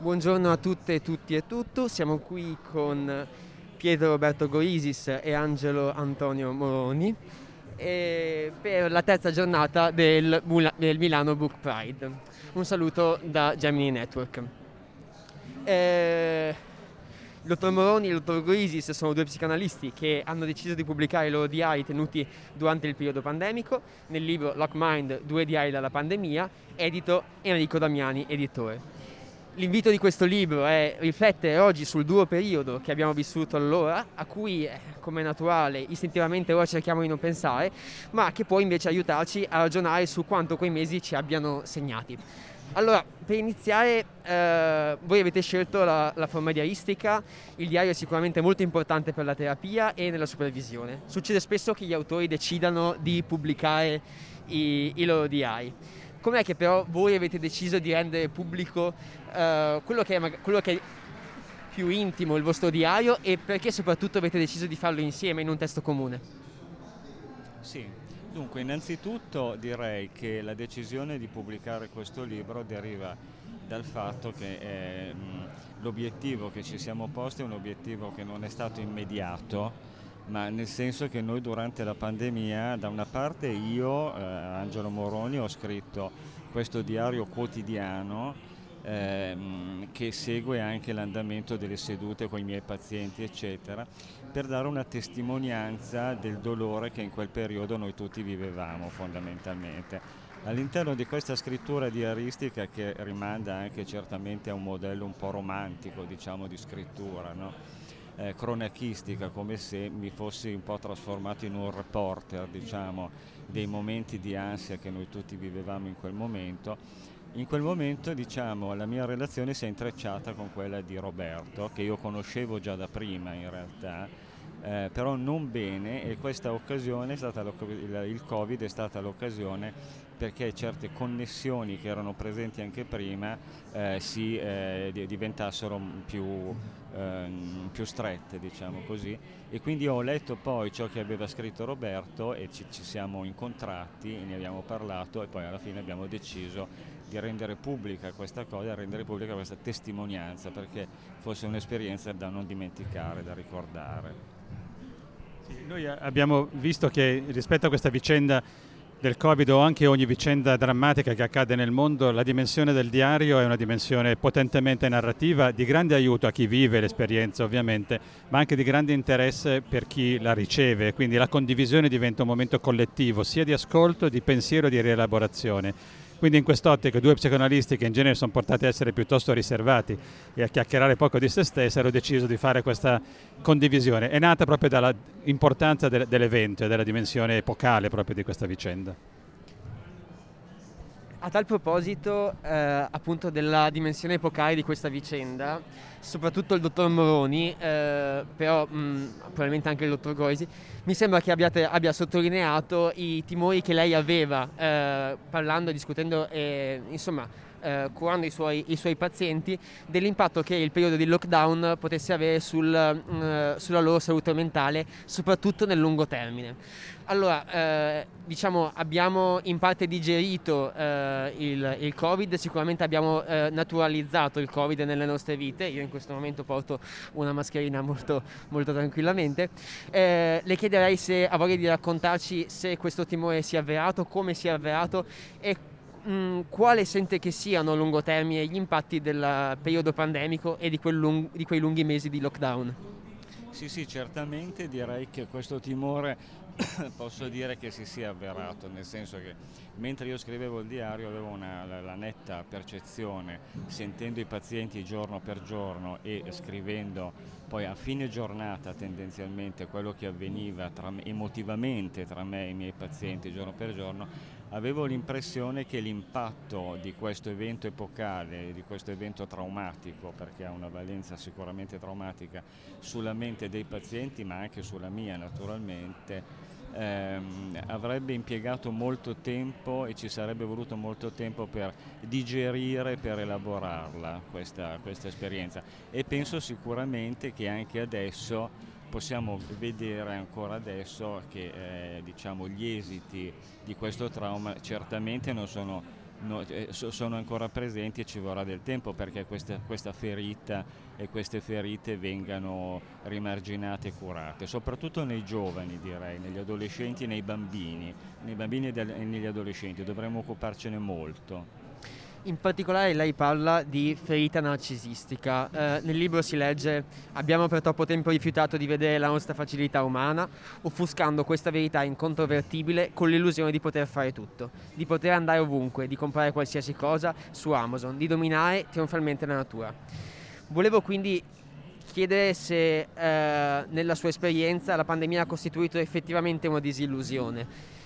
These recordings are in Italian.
Buongiorno a tutte e tutti e tutto, siamo qui con Pietro Roberto Goisis e Angelo Antonio Moroni per la terza giornata del Milano Book Pride. Un saluto da Gemini Network. Il dottor Moroni e il dottor Goisis sono due psicanalisti che hanno deciso di pubblicare i loro diari tenuti durante il periodo pandemico nel libro Lock Mind, due diari dalla pandemia, edito Enrico Damiani, editore. L'invito di questo libro è riflettere oggi sul duro periodo che abbiamo vissuto allora, a cui, come è naturale, istintivamente ora cerchiamo di non pensare, ma che può invece aiutarci a ragionare su quanto quei mesi ci abbiano segnati. Allora, per iniziare, voi avete scelto la forma diaristica. Il diario è sicuramente molto importante per la terapia e nella supervisione. Succede spesso che gli autori decidano di pubblicare i loro diari. Com'è che però voi avete deciso di rendere pubblico quello che è più intimo, il vostro diario, e perché soprattutto avete deciso di farlo insieme in un testo comune? Sì, dunque innanzitutto direi che la decisione di pubblicare questo libro deriva dal fatto che l'obiettivo che ci siamo posti è un obiettivo che non è stato immediato, ma nel senso che noi durante la pandemia, da una parte io, Angelo Moroni, ho scritto questo diario quotidiano che segue anche l'andamento delle sedute con i miei pazienti, eccetera, per dare una testimonianza del dolore che in quel periodo noi tutti vivevamo fondamentalmente. All'interno di questa scrittura diaristica, che rimanda anche certamente a un modello un po' romantico, diciamo, di scrittura, no? Cronachistica, come se mi fossi un po' trasformato in un reporter, diciamo, dei momenti di ansia che noi tutti vivevamo in quel momento. In quel momento, diciamo, la mia relazione si è intrecciata con quella di Roberto, che io conoscevo già da prima in realtà, però non bene, e questa occasione è stata il Covid è stata l'occasione perché certe connessioni che erano presenti anche prima diventassero più strette, diciamo così, e quindi ho letto poi ciò che aveva scritto Roberto e ci siamo incontrati, ne abbiamo parlato e poi alla fine abbiamo deciso di rendere pubblica questa cosa, rendere pubblica questa testimonianza perché fosse un'esperienza da non dimenticare, da ricordare. Sì, noi abbiamo visto che rispetto a questa vicenda del Covid o anche ogni vicenda drammatica che accade nel mondo, la dimensione del diario è una dimensione potentemente narrativa, di grande aiuto a chi vive l'esperienza ovviamente, ma anche di grande interesse per chi la riceve, quindi la condivisione diventa un momento collettivo, sia di ascolto, di pensiero, di rielaborazione. Quindi in quest'ottica due psicoanalisti che in genere sono portati a essere piuttosto riservati e a chiacchierare poco di se stessi hanno deciso di fare questa condivisione. È nata proprio dall'importanza dell'evento e della dimensione epocale proprio di questa vicenda. A tal proposito, appunto della dimensione epocale di questa vicenda, soprattutto il dottor Moroni, però probabilmente anche il dottor Goisi, mi sembra che abbia sottolineato i timori che lei aveva parlando, discutendo e insomma curando i suoi pazienti, dell'impatto che il periodo di lockdown potesse avere sulla loro salute mentale, soprattutto nel lungo termine. Allora, diciamo, abbiamo in parte digerito il Covid, sicuramente abbiamo naturalizzato il Covid nelle nostre vite. Io in questo momento porto una mascherina molto, molto tranquillamente. Le chiederei se ha voglia di raccontarci se questo timore si è avverato, come si è avverato e quale sente che siano a lungo termine gli impatti del periodo pandemico e di quei lunghi mesi di lockdown. Sì, sì, certamente direi che questo timore posso dire che si sia avverato, nel senso che mentre io scrivevo il diario avevo la netta percezione, sentendo i pazienti giorno per giorno e scrivendo poi a fine giornata tendenzialmente quello che avveniva emotivamente tra me e i miei pazienti giorno per giorno, avevo l'impressione che l'impatto di questo evento epocale, di questo evento traumatico, perché ha una valenza sicuramente traumatica sulla mente dei pazienti, ma anche sulla mia naturalmente, avrebbe impiegato molto tempo e ci sarebbe voluto molto tempo per digerire, per elaborarla questa esperienza, e penso sicuramente che anche adesso possiamo vedere ancora adesso che diciamo, gli esiti di questo trauma certamente non sono sono ancora presenti e ci vorrà del tempo perché questa ferita e queste ferite vengano rimarginate e curate, soprattutto nei giovani, direi, negli adolescenti e nei bambini e negli adolescenti dovremmo occuparcene molto. In particolare lei parla di ferita narcisistica. Nel libro si legge: abbiamo per troppo tempo rifiutato di vedere la nostra fragilità umana, offuscando questa verità incontrovertibile con l'illusione di poter fare tutto, di poter andare ovunque, di comprare qualsiasi cosa su Amazon, di dominare trionfalmente la natura. Volevo quindi chiedere se nella sua esperienza la pandemia ha costituito effettivamente una disillusione,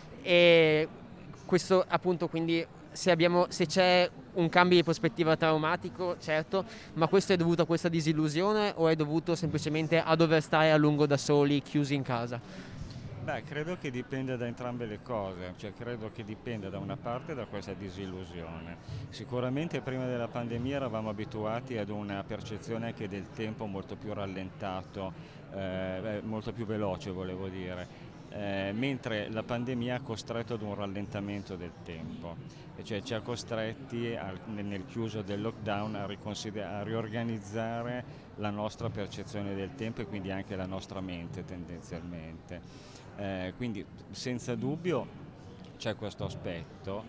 e questo appunto, quindi se c'è un cambio di prospettiva traumatico, certo, ma questo è dovuto a questa disillusione o è dovuto semplicemente a dover stare a lungo da soli, chiusi in casa? Beh, credo che dipenda da entrambe le cose, cioè credo che dipenda da una parte da questa disillusione. Sicuramente prima della pandemia eravamo abituati ad una percezione anche del tempo molto più rallentato, molto più veloce volevo dire. Mentre la pandemia ha costretto ad un rallentamento del tempo, e cioè ci ha costretti nel chiuso del lockdown a riorganizzare la nostra percezione del tempo e quindi anche la nostra mente tendenzialmente. Quindi senza dubbio c'è questo aspetto.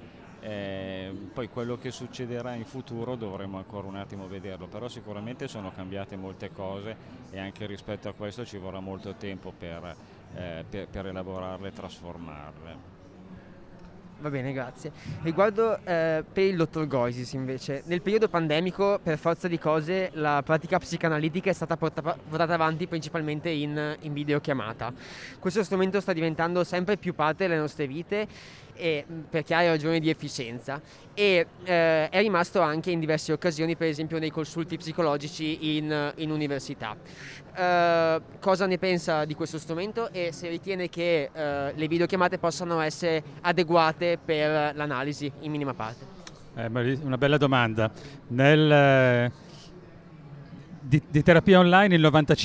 Poi quello che succederà in futuro dovremo ancora un attimo vederlo, però sicuramente sono cambiate molte cose e anche rispetto a questo ci vorrà molto tempo per elaborarle e trasformarle. Va bene, grazie. Riguardo per il dottor Goisis invece, nel periodo pandemico per forza di cose la pratica psicanalitica è stata portata avanti principalmente in videochiamata. Questo strumento sta diventando sempre più parte delle nostre vite e per chiare ragioni di efficienza, e è rimasto anche in diverse occasioni, per esempio nei consulti psicologici in università. Cosa ne pensa di questo strumento e se ritiene che le videochiamate possano essere adeguate per l'analisi in minima parte? Una bella domanda. Di terapia online il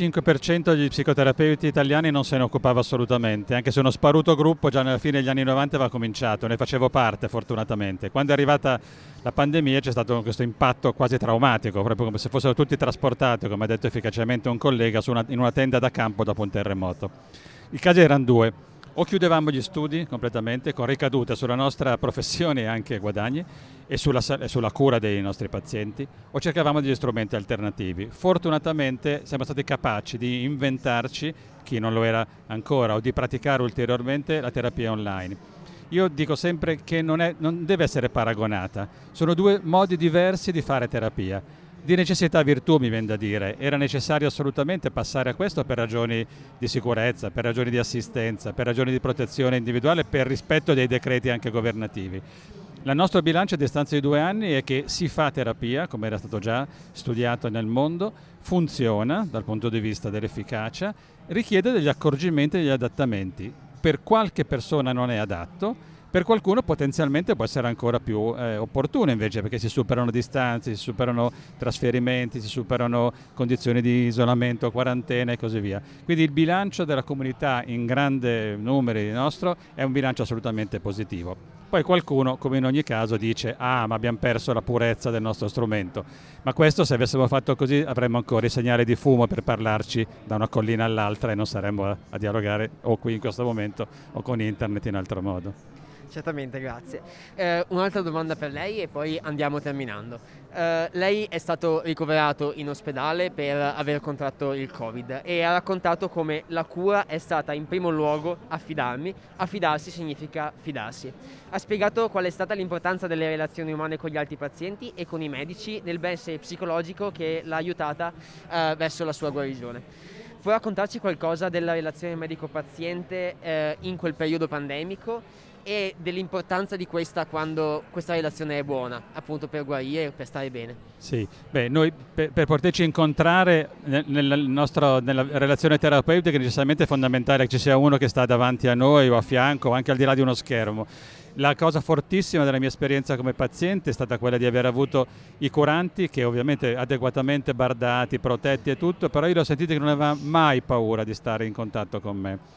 95% degli psicoterapeuti italiani non se ne occupava assolutamente, anche se uno sparuto gruppo già nella fine degli anni 90 aveva cominciato, ne facevo parte fortunatamente. Quando è arrivata la pandemia c'è stato questo impatto quasi traumatico, proprio come se fossero tutti trasportati, come ha detto efficacemente un collega, in una tenda da campo dopo un terremoto. I casi erano due: o chiudevamo gli studi completamente con ricadute sulla nostra professione e anche guadagni e sulla cura dei nostri pazienti, o cercavamo degli strumenti alternativi. Fortunatamente siamo stati capaci di inventarci, chi non lo era ancora, o di praticare ulteriormente la terapia online. Io dico sempre che non deve essere paragonata, sono due modi diversi di fare terapia. Di necessità virtù, mi viene da dire. Era necessario assolutamente passare a questo per ragioni di sicurezza, per ragioni di assistenza, per ragioni di protezione individuale, per rispetto dei decreti anche governativi. Il nostro bilancio a distanza di 2 anni è che si fa terapia, come era stato già studiato nel mondo, funziona dal punto di vista dell'efficacia, richiede degli accorgimenti e degli adattamenti. Per qualche persona non è adatto, per qualcuno potenzialmente può essere ancora più opportuno invece, perché si superano distanze, si superano trasferimenti, si superano condizioni di isolamento, quarantena e così via. Quindi il bilancio della comunità in grande numeri nostro è un bilancio assolutamente positivo. Poi qualcuno, come in ogni caso, dice ma abbiamo perso la purezza del nostro strumento. Ma questo, se avessimo fatto così, avremmo ancora i segnali di fumo per parlarci da una collina all'altra e non saremmo a dialogare o qui in questo momento o con internet in altro modo. Certamente, grazie. Un'altra domanda per lei e poi andiamo terminando. Lei è stato ricoverato in ospedale per aver contratto il Covid e ha raccontato come la cura è stata in primo luogo affidarsi significa fidarsi. Ha spiegato qual è stata l'importanza delle relazioni umane con gli altri pazienti e con i medici nel benessere psicologico che l'ha aiutata verso la sua guarigione. Può raccontarci qualcosa della relazione medico-paziente in quel periodo pandemico e dell'importanza di questa quando questa relazione è buona, appunto per guarire e per stare bene? Sì, noi per poterci incontrare nella relazione terapeutica necessariamente è fondamentale che ci sia uno che sta davanti a noi o a fianco o anche al di là di uno schermo. La cosa fortissima della mia esperienza come paziente è stata quella di aver avuto i curanti che ovviamente adeguatamente bardati, protetti e tutto, però io li ho sentiti che non aveva mai paura di stare in contatto con me.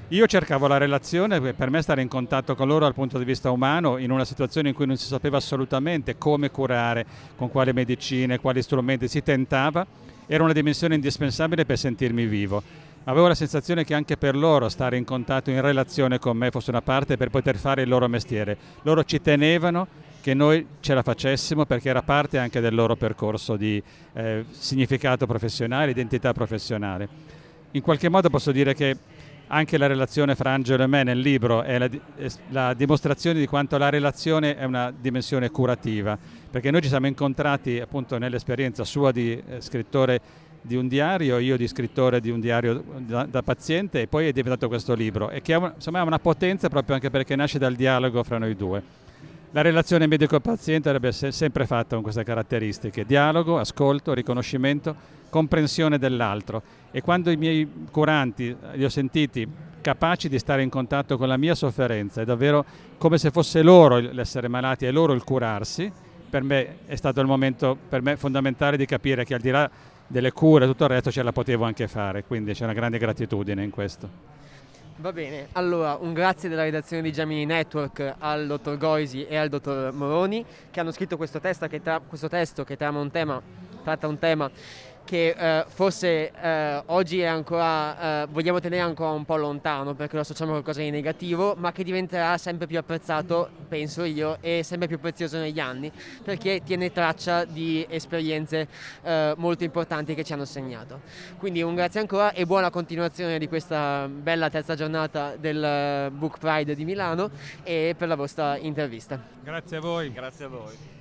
Io cercavo la relazione, per me stare in contatto con loro dal punto di vista umano in una situazione in cui non si sapeva assolutamente come curare, con quali medicine, quali strumenti si tentava, era una dimensione indispensabile per sentirmi vivo. Avevo la sensazione che anche per loro stare in contatto, in relazione con me fosse una parte per poter fare il loro mestiere. Loro ci tenevano che noi ce la facessimo perché era parte anche del loro percorso di significato professionale, identità professionale. In qualche modo posso dire che anche la relazione fra Angelo e me nel libro è la dimostrazione di quanto la relazione è una dimensione curativa, perché noi ci siamo incontrati appunto nell'esperienza sua di scrittore di un diario, io di scrittore di un diario da paziente, e poi è diventato questo libro, e che insomma, ha una potenza proprio anche perché nasce dal dialogo fra noi due. La relazione medico-paziente avrebbe sempre fatto con queste caratteristiche: dialogo, ascolto, riconoscimento, comprensione dell'altro. E quando i miei curanti li ho sentiti capaci di stare in contatto con la mia sofferenza, è davvero come se fosse loro l'essere malati e loro il curarsi, per me è stato il momento fondamentale di capire che al di là delle cure e tutto il resto ce la potevo anche fare, quindi c'è una grande gratitudine in questo. Va bene, allora un grazie della redazione di Gemini Network al dottor Goisi e al dottor Moroni, che hanno scritto questo testo che tratta un tema che forse oggi è ancora, vogliamo tenere ancora un po' lontano perché lo associamo a qualcosa di negativo, ma che diventerà sempre più apprezzato, penso io, e sempre più prezioso negli anni, perché tiene traccia di esperienze molto importanti che ci hanno segnato. Quindi un grazie ancora e buona continuazione di questa bella terza giornata del Book Pride di Milano e per la vostra intervista. Grazie a voi. Grazie a voi.